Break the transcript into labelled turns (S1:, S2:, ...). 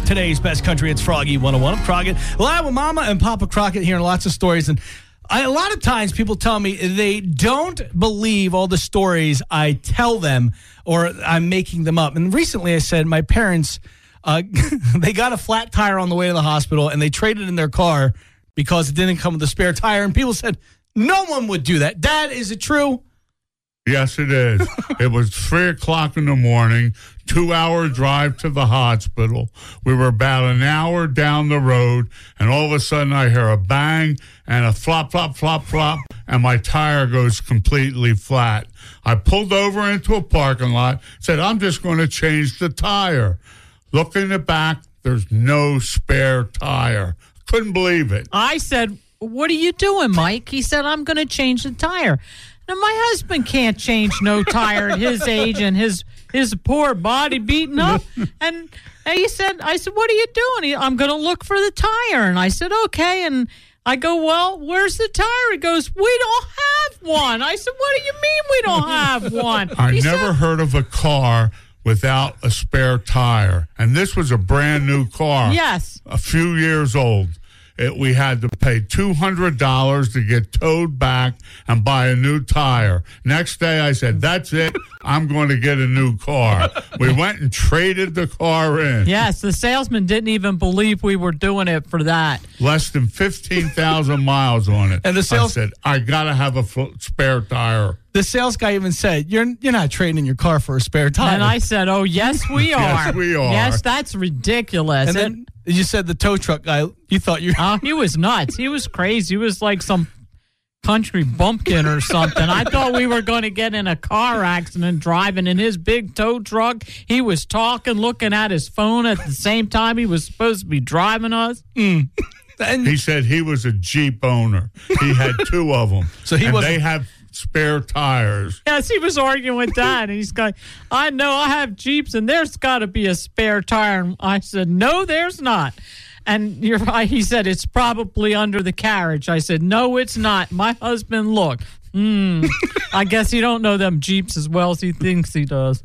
S1: Today's Best Country, it's Froggy 101. I'm Crockett. Live with Mama and Papa Crockett, hearing lots of stories. And a lot of times people tell me they don't believe all the stories I tell them or I'm making them up. And recently I said my parents, they got a flat tire on the way to the hospital and they traded in their car because it didn't come with a spare tire. And people said, no one would do that. Dad, is it true?
S2: Yes, it is. It was 3 o'clock in the morning, 2-hour drive to the hospital. We were about an hour down the road, and all of a sudden I hear a bang and a flop, flop, flop, flop, and my tire goes completely flat. I pulled over into a parking lot, said, I'm just going to change the tire. Look in the back, there's no spare tire. Couldn't believe it.
S3: I said, what are you doing, Mike? He said, I'm going to change the tire. Now, my husband can't change no tire at his age and his poor body beaten up. And I said, what are you doing? I'm going to look for the tire. And I said, okay. And I go, well, where's the tire? He goes, we don't have one. I said, what do you mean we don't have one?
S2: I never heard of a car without a spare tire. And this was a brand new car.
S3: Yes.
S2: A few years old. We had to pay $200 to get towed back and buy a new tire. Next day, I said, that's it. I'm going to get a new car. We went and traded the car in.
S3: Yes, the salesman didn't even believe we were doing it for that.
S2: Less than 15,000 miles on it.
S1: And I
S2: said, I got to have a spare tire.
S1: The sales guy even said, you're not trading in your car for a spare tire.
S3: And I said, oh, yes, we are.
S2: Yes, we are.
S3: Yes, that's ridiculous.
S1: And then you said the tow truck guy, you thought you...
S3: he was nuts. He was crazy. He was like some country bumpkin or something. I thought we were going to get in a car accident driving in his big tow truck. He was talking, looking at his phone at the same time he was supposed to be driving us.
S1: And
S2: he said he was a Jeep owner. He had 2 of them.
S1: So
S2: they have spare tires.
S3: Yes, he was arguing with Dad, and he's going, I know I have Jeeps, and there's got to be a spare tire. And I said, no, there's not. And he said, it's probably under the carriage. I said, no, it's not. My husband looked. I guess he don't know them Jeeps as well as he thinks he does.